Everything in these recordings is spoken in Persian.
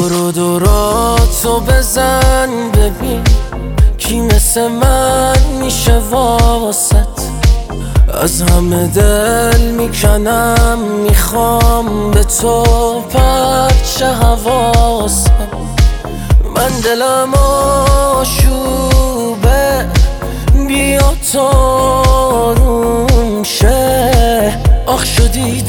دوراتو بزن ببین کی مثل من میشه واسط. از همه دل میکنم میخوام به تو پرچه حواسم. من دلم آشوبه بیا تاروم شه. آخ شدی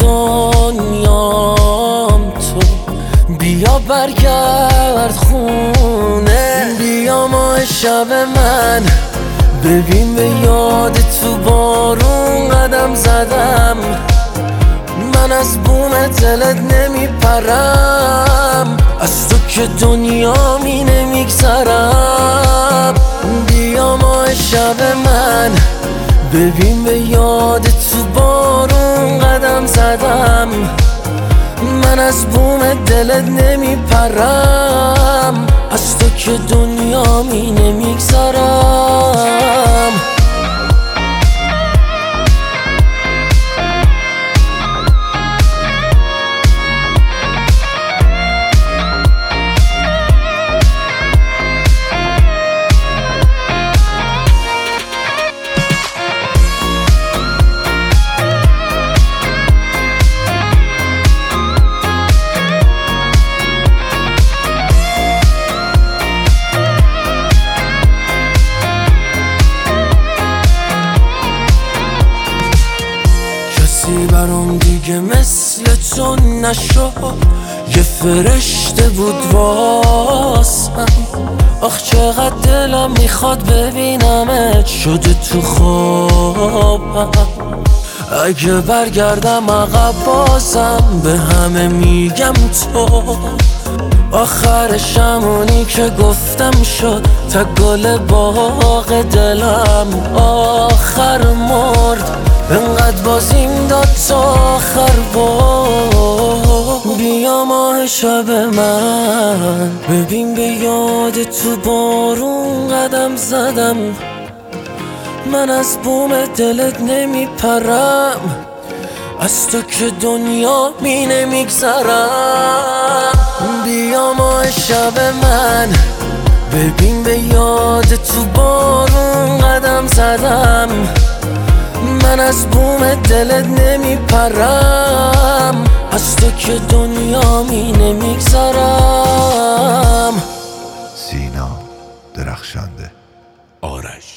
دنیام تو، بیا برگرد خونه. بیا ماه شب من ببین به یاد تو بارون قدم زدم. من از بوم دلت نمیپرم، از تو که دنیامی نمیگذرم. بیا ماه شب من ببین به یاد تو بارون قدم زدم. من از بوم دلت نمیپرم، از تو که دنیامی نمیگذرم. برام دیگه مثل تو نشد، یه فرشته بود واسم. آخ چقدر دلم میخواد ببینمت شده تو خوابم. اگه برگردم عقب بازم به همه میگم تو. آخرش همونی که گفتم شد تا گل باغ دلم. آخر مرد انقدر بازیم داد تا آخر بار. بیا ماه شب من ببین به یاد تو بارون قدم زدم. من از بوم دلت نمیپرم، از تو که دنیامی نمیگذرم. بیا ماه شب من ببین به یاد تو بارون قدم زدم. من از بوم دلت نمیپرم، از تو که دنیامی نمیگذرم. سینا درخشنده. آرش